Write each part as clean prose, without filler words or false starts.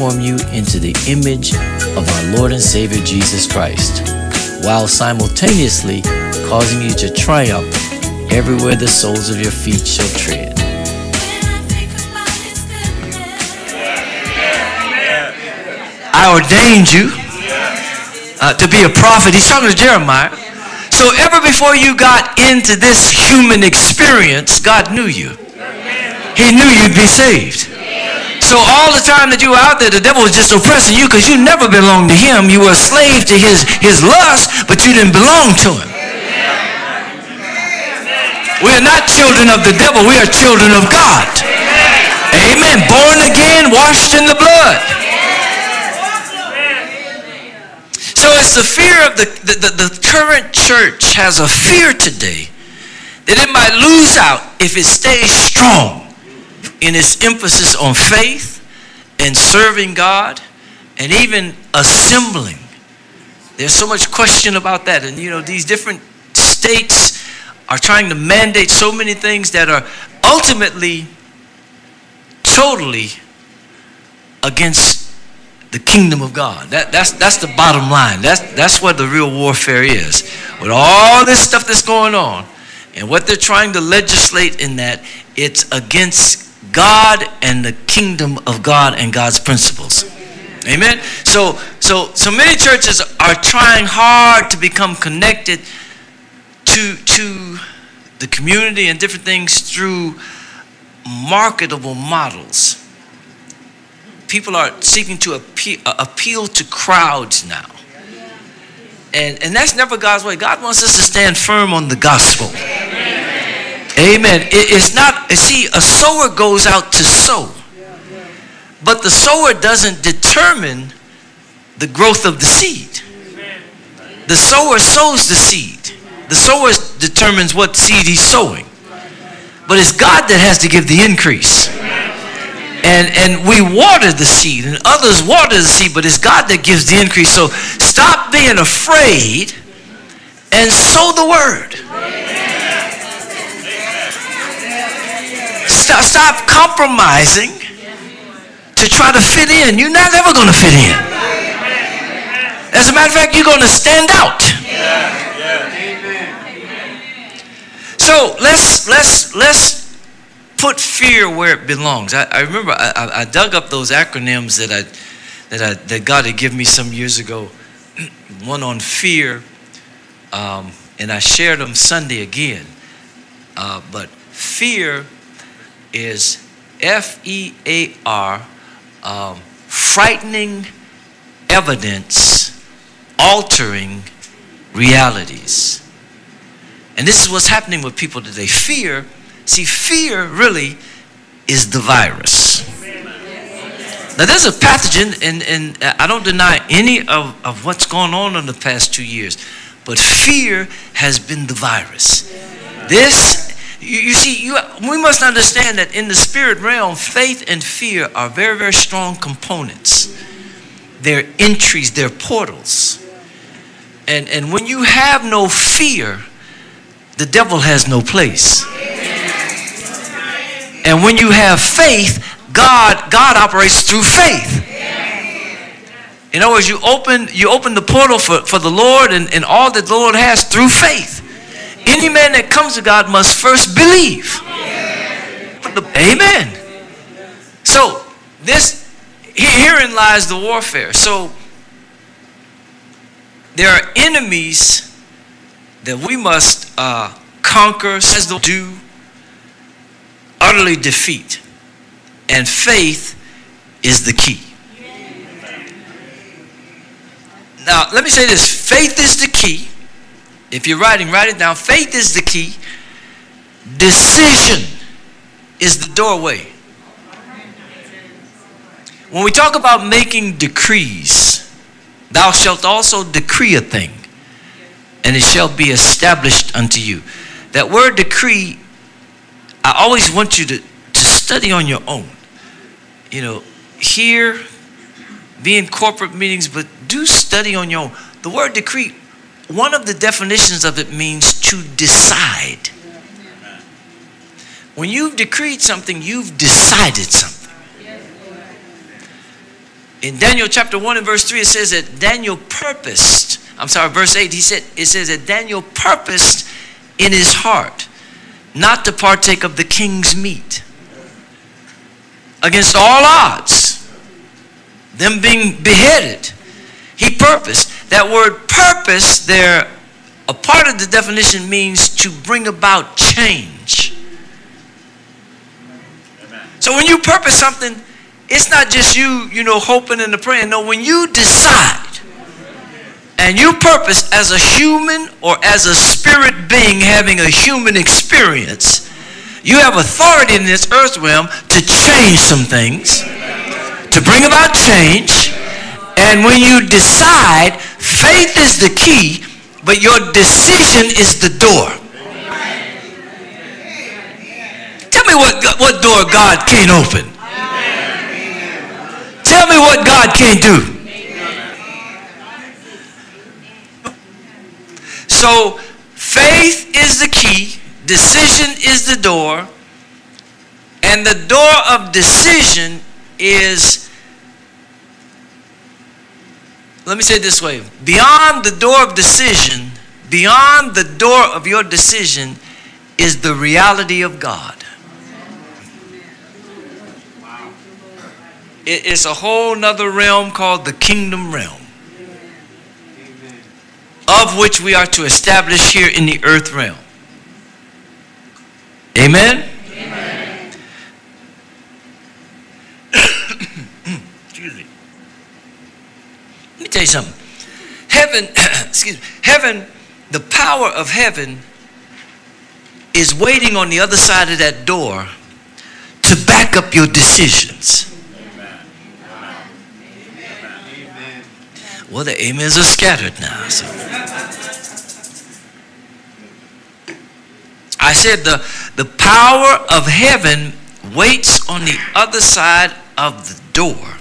transform you into the image of our Lord and Savior Jesus Christ, while simultaneously causing you to triumph everywhere the soles of your feet shall tread. I ordained you to be a prophet. He's talking to Jeremiah. So ever before you got into this human experience, God knew you. He knew you'd be saved. So all the time that you were out there, the devil was just oppressing you because you never belonged to him. You were a slave to his lust, but you didn't belong to him. We are not children of the devil. We are children of God. Amen. Born again, washed in the blood. So it's the fear of the current church has a fear today that it might lose out if it stays strong in its emphasis on faith and serving God and even assembling. There's so much question about that. And these different states are trying to mandate so many things that are ultimately totally against the kingdom of God. That's the bottom line. That's what the real warfare is. With all this stuff that's going on and what they're trying to legislate in that, it's against God and the kingdom of God and God's principles. Amen. So many churches are trying hard to become connected to the community and different things through marketable models. People are seeking to appeal to crowds now. And that's never God's way. God wants us to stand firm on the gospel. Amen. It's not, see, a sower goes out to sow. But the sower doesn't determine the growth of the seed. The sower sows the seed. The sower determines what seed he's sowing. But it's God that has to give the increase. And we water the seed and others water the seed, but it's God that gives the increase. So stop being afraid and sow the word. Stop compromising to try to fit in. You're not ever going to fit in. As a matter of fact, you're going to stand out. So let's put fear where it belongs. I remember I dug up those acronyms that God had given me some years ago. One on fear, and I shared them Sunday again. But fear is FEAR, frightening evidence, altering realities. And this is what's happening with people today. Fear really is the virus. Now there's a pathogen, and I don't deny any of what's gone on in the past 2 years, but fear has been the virus. We must understand that in the spirit realm, faith and fear are very, very strong components. They're entries, they're portals. And when you have no fear, the devil has no place. And when you have faith, God operates through faith. In other words, you open the portal for the Lord and all that the Lord has through faith. Any man that comes to God must first believe. Amen. So herein lies the warfare. So there are enemies that we must conquer, utterly defeat. And faith is the key. Now, let me say this. Faith is the key. If you're writing, write it down. Faith is the key. Decision is the doorway. When we talk about making decrees, thou shalt also decree a thing, and it shall be established unto you. That word decree, I always want you to study on your own. Here, be in corporate meetings, but do study on your own. The word decree, one of the definitions of it means to decide. When you've decreed something, you've decided something. In Daniel chapter 1 and verse 3, it says that Daniel purposed, verse 8, it says that Daniel purposed in his heart not to partake of the king's meat. Against all odds, them being beheaded, he purposed. That word purpose there, a part of the definition means to bring about change. So when you purpose something, it's not just you hoping and praying. No, when you decide and you purpose as a human or as a spirit being having a human experience, you have authority in this earth realm to change some things, to bring about change. And when you decide, faith is the key, but your decision is the door. Tell me what door God can't open. Tell me what God can't do. So faith is the key, decision is the door, and the door of decision is, let me say it this way, beyond the door of decision, beyond the door of your decision is the reality of God. It's a whole nother realm called the kingdom realm, of which we are to establish here in the earth realm. Amen? Amen. Excuse me. Let me tell you something. Heaven, heaven, the power of heaven is waiting on the other side of that door to back up your decisions. Well, the amens are scattered now. So. I said the power of heaven waits on the other side of the door,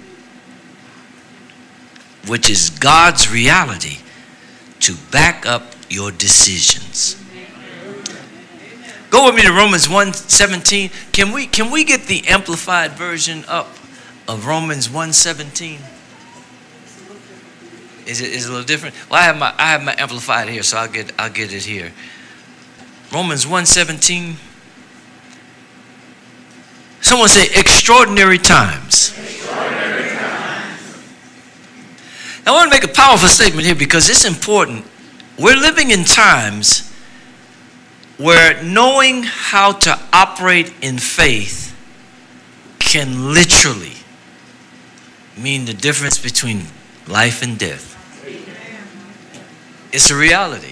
which is God's reality, to back up your decisions. Go with me to Romans 1:17. Can we get the amplified version up of Romans 1:17? Is it a little different? Well, I have my amplified here, so I'll get it here. Romans 1:17. Someone say extraordinary times. Extraordinary times. Now, I want to make a powerful statement here because it's important. We're living in times where knowing how to operate in faith can literally mean the difference between life and death. It's a reality.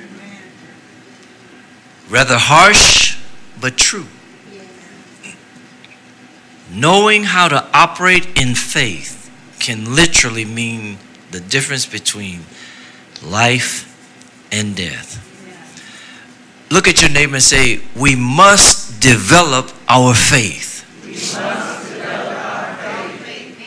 Rather harsh, but true. Knowing how to operate in faith can literally mean the difference between life and death. Look at your neighbor and say, we must develop our faith. We must develop our faith.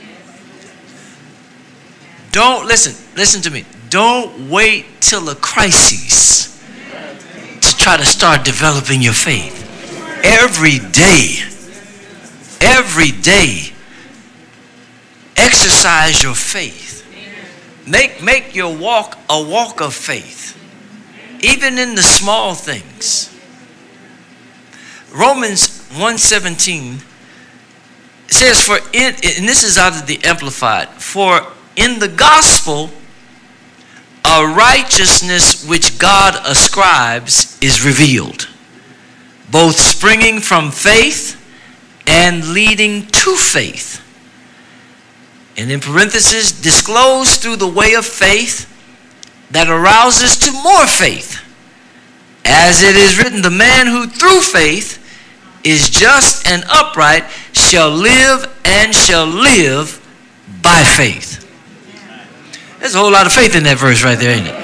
Don't listen to me. Don't wait till a crisis to try to start developing your faith. Every day, exercise your faith. Make your walk a walk of faith, even in the small things. Romans 1:17 says, and this is out of the Amplified, for in the gospel, a righteousness which God ascribes is revealed, both springing from faith and leading to faith. And in parentheses, disclosed through the way of faith that arouses to more faith. As it is written, the man who through faith is just and upright shall live by faith. There's a whole lot of faith in that verse right there, ain't it?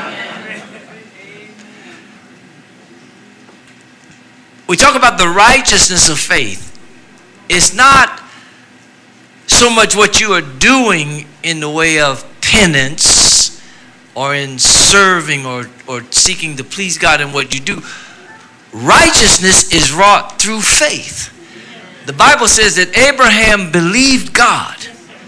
We talk about the righteousness of faith. It's not so much what you are doing in the way of penance or in serving or seeking to please God in what you do. Righteousness is wrought through faith. The Bible says that Abraham believed God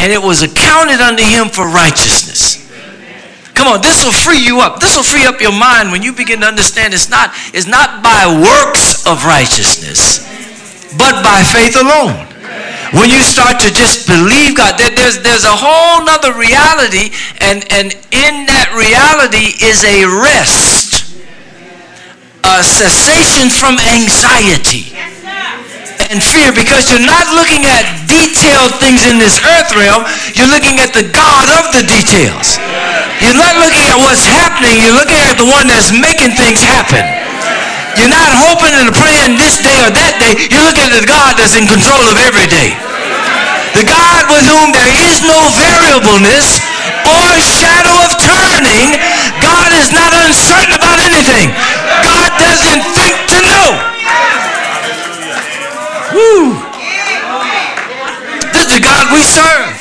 and it was accounted unto him for righteousness. Come on, this will free you up. This will free up your mind when you begin to understand it's not by works of righteousness, but by faith alone. When you start to just believe God, there's a whole nother reality, and in that reality is a rest, a cessation from anxiety and fear, because you're not looking at detailed things in this earth realm, you're looking at the God of the details. You're not looking at what's happening, you're looking at the one that's making things happen. You're not hoping and praying this day or that day, you're looking at the God that's in control of every day. The God with whom there is no variableness or shadow of turning. God is not uncertain about anything. God doesn't think to know. Woo. This is the God we serve.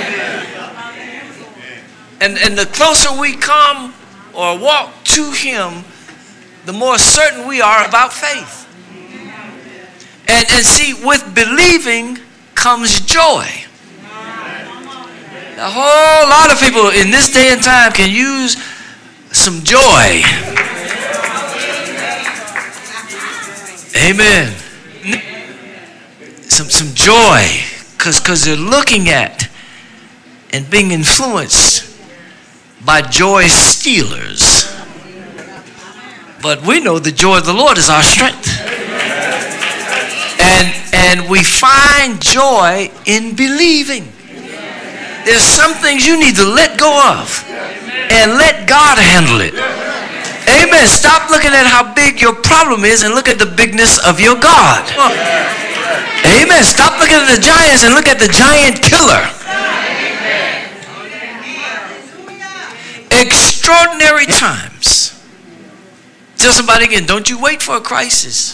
And the closer we come or walk to him, the more certain we are about faith. And see, with believing comes joy. A whole lot of people in this day and time can use some joy. Amen. Some joy, because they're looking at and being influenced by joy stealers. But we know the joy of the Lord is our strength. And we find joy in believing. There's some things you need to let go of and let God handle it. Amen. Stop looking at how big your problem is and look at the bigness of your God. Amen. Stop looking at the giants and look at the giant killer. Extraordinary times. Tell somebody again, don't you wait for a crisis.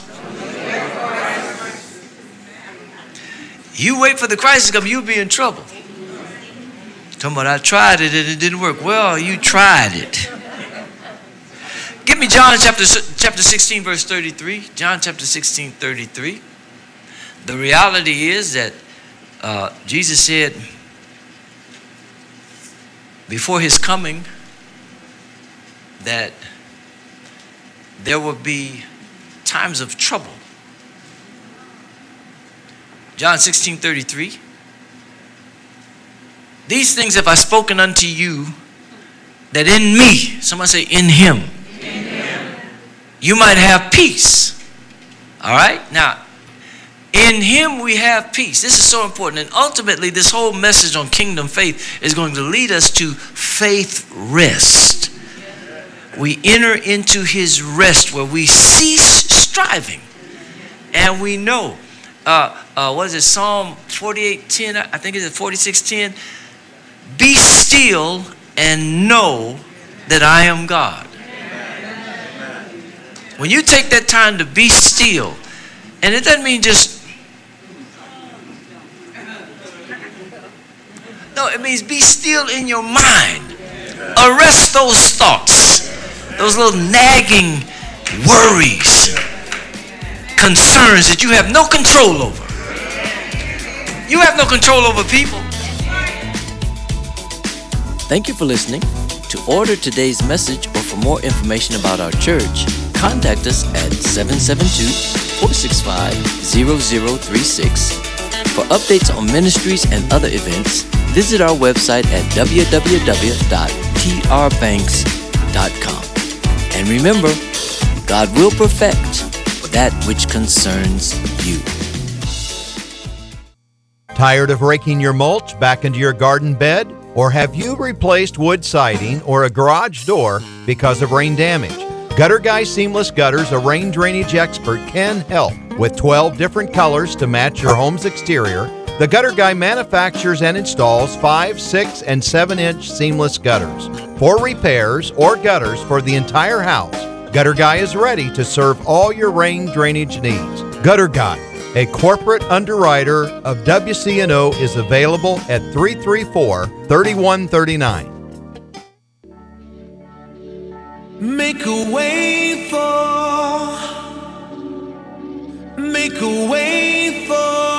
You wait for the crisis to come, you'll be in trouble. Talking about, I tried it and it didn't work. Well, you tried it. Give me John chapter 16, verse 33. John chapter 16, 33. The reality is that Jesus said before his coming that there will be times of trouble. John 16, 33. These things have I spoken unto you, that in me, someone say in him, you might have peace. All right? Now, in him we have peace. This is so important. And ultimately, this whole message on kingdom faith is going to lead us to faith rest. We enter into his rest where we cease striving. And we know, what is it, Psalm 48:10, I think it's 46:10. Be still and know that I am God. When you take that time to be still, and it doesn't mean just, no, it means be still in your mind. Arrest those thoughts, those little nagging worries, concerns that you have no control over. You have no control over people. Thank you for listening. To order today's message or for more information about our church, contact us at 772-465-0036. For updates on ministries and other events, visit our website at www.trbanks.com. And remember, God will perfect that which concerns you. Tired of raking your mulch back into your garden bed? Or have you replaced wood siding or a garage door because of rain damage? Gutter Guy Seamless Gutters, a rain drainage expert, can help. With 12 different colors to match your home's exterior, the Gutter Guy manufactures and installs 5, 6, and 7-inch seamless gutters. For repairs or gutters for the entire house, Gutter Guy is ready to serve all your rain drainage needs. Gutter Guy, a corporate underwriter of WCNO, is available at 334-3139. Make a way for